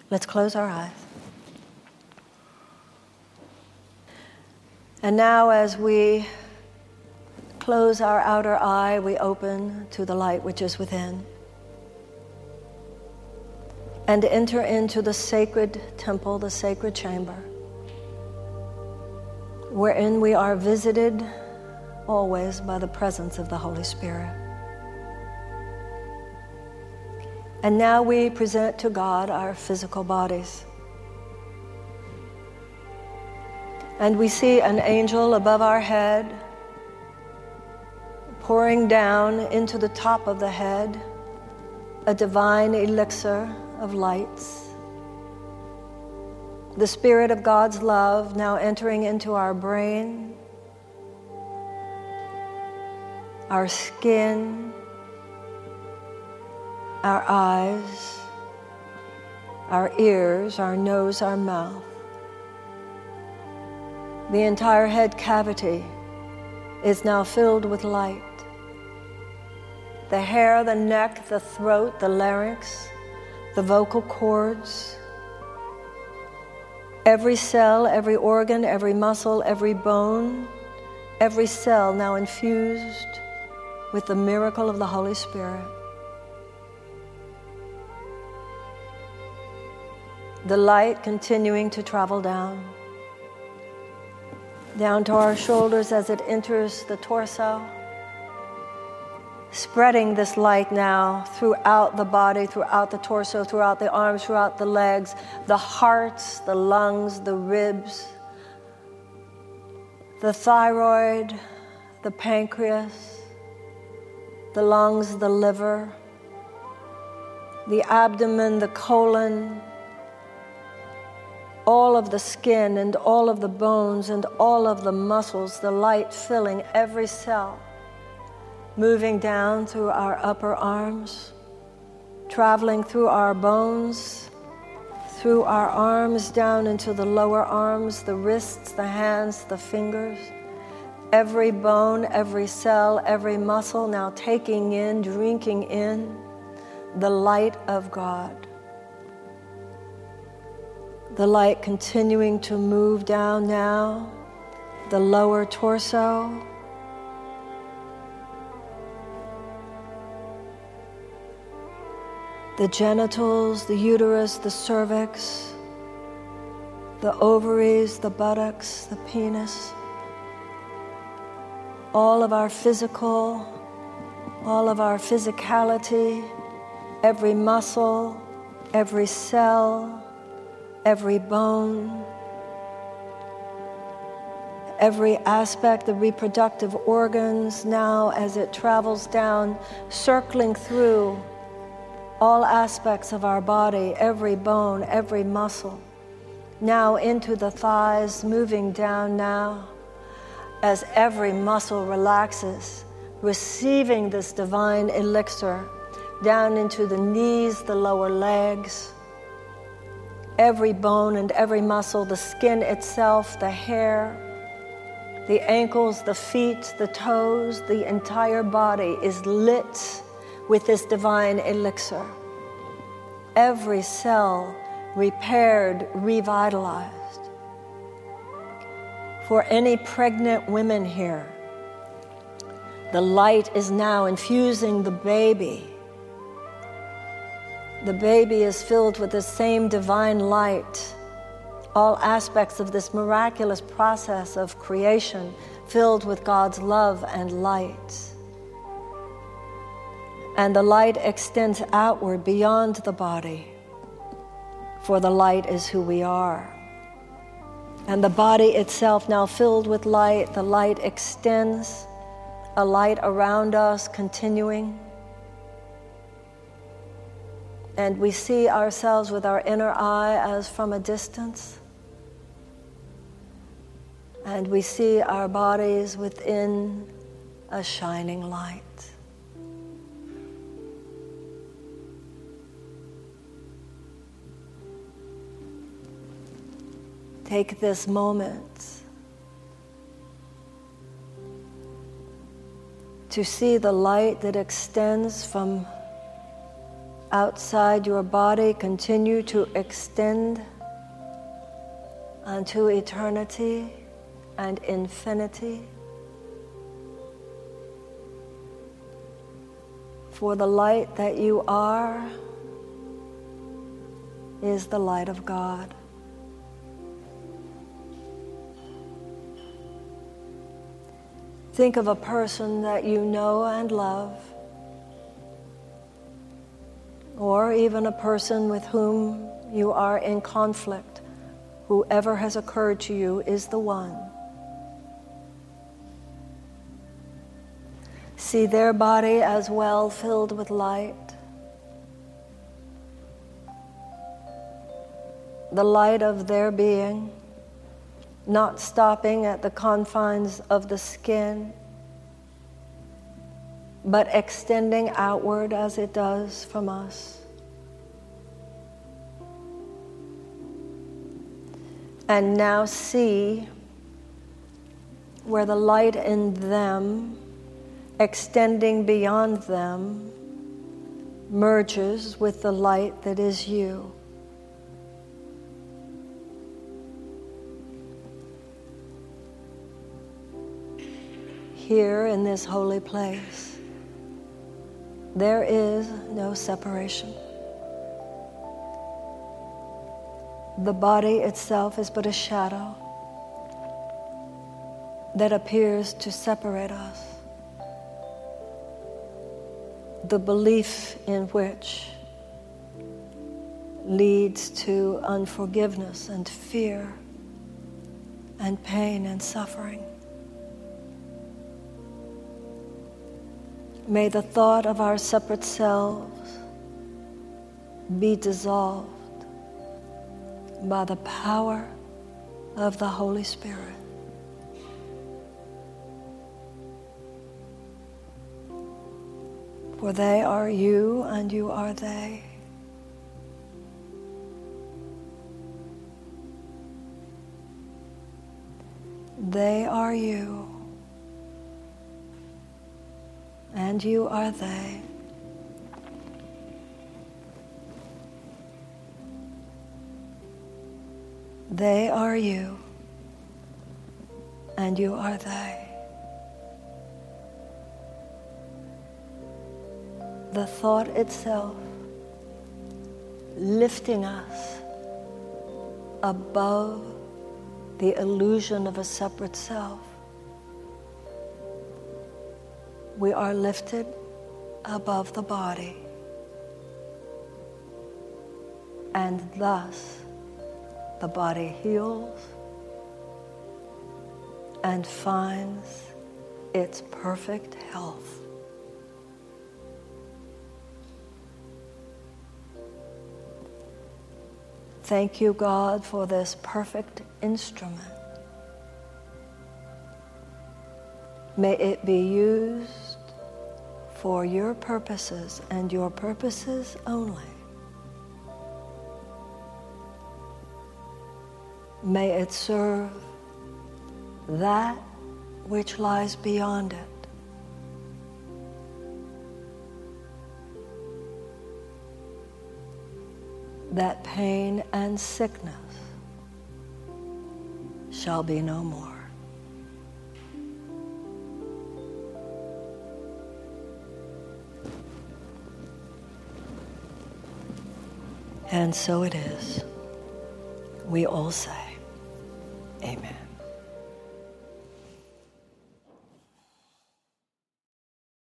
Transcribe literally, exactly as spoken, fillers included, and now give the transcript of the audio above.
Let's close our eyes. And now as we close our outer eye, we open to the light which is within and enter into the sacred temple, the sacred chamber, wherein we are visited always by the presence of the Holy Spirit. And now we present to God our physical bodies. And we see an angel above our head pouring down into the top of the head a divine elixir of lights. The Spirit of God's love now entering into our brain, our skin, our eyes, our ears, our nose, our mouth. The entire head cavity is now filled with light. The hair, the neck, the throat, the larynx, the vocal cords, every cell, every organ, every muscle, every bone, every cell now infused with the miracle of the Holy Spirit. The light continuing to travel down, down to our shoulders as it enters the torso, spreading this light now throughout the body, throughout the torso, throughout the arms, throughout the legs, the hearts, the lungs, the ribs, the thyroid, the pancreas, the lungs, the liver, the abdomen, the colon, all of the skin and all of the bones and all of the muscles, the light filling every cell, moving down through our upper arms, traveling through our bones, through our arms, down into the lower arms, the wrists, the hands, the fingers, every bone, every cell, every muscle now taking in, drinking in the light of God. The light continuing to move down now, the lower torso, the genitals, the uterus, the cervix, the ovaries, the buttocks, the penis, all of our physical, all of our physicality, every muscle, every cell, every bone, every aspect, the reproductive organs now as it travels down, circling through all aspects of our body, every bone, every muscle, now into the thighs, moving down now as every muscle relaxes, receiving this divine elixir down into the knees, the lower legs, every bone and every muscle, the skin itself, the hair, the ankles, the feet, the toes, the entire body is lit with this divine elixir. Every cell repaired, revitalized. For any pregnant women here, the light is now infusing the baby. The baby is filled with the same divine light. All aspects of this miraculous process of creation filled with God's love and light. And the light extends outward beyond the body, for the light is who we are. And the body itself now filled with light, the light extends, a light around us continuing. And we see ourselves with our inner eye as from a distance. And we see our bodies within a shining light. Take this moment to see the light that extends from outside your body continue to extend unto eternity and infinity. For the light that you are is the light of God. Think of a person that you know and love, or even a person with whom you are in conflict. Whoever has occurred to you is the one. See their body as well filled with light. The light of their being, not stopping at the confines of the skin, but extending outward as it does from us. And now see where the light in them, extending beyond them, merges with the light that is you. Here in this holy place, there is no separation. The body itself is but a shadow that appears to separate us. The belief in which leads to unforgiveness and fear and pain and suffering. May the thought of our separate selves be dissolved by the power of the Holy Spirit. For they are you and you are they. They are you and you are they. They are you and you are they. The thought itself lifting us above the illusion of a separate self. We are lifted above the body, and thus the body heals and finds its perfect health. Thank you, God, for this perfect instrument. May it be used for your purposes and your purposes only. May it serve that which lies beyond it. That pain and sickness shall be no more. And so it is. We all say, Amen.